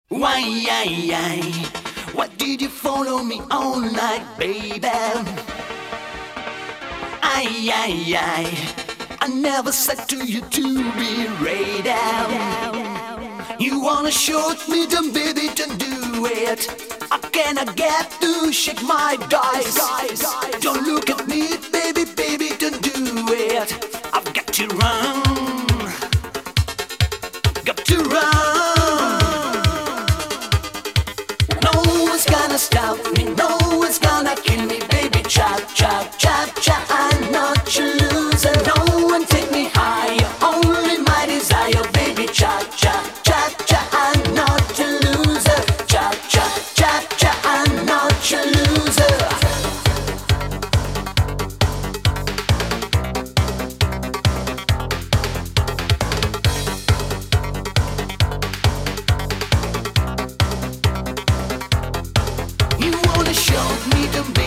Why, why did you follow me all night, baby? I never said to you to be ready. You wanna shoot me, then baby, don't do it. I cannot get to shake my dice. Don't look at me, baby, baby, don't do it. I've got to run, got to run. No one's gonna stop me, no one's gonna kill me, baby. Chop, chop, chop, chop. I'm not your loser. No one take me higher, only my desire, baby. Chop, chop, chop, chop. I'm not your loser. Chop, chop, chop, chop. I'm not your loser. You wanna show me the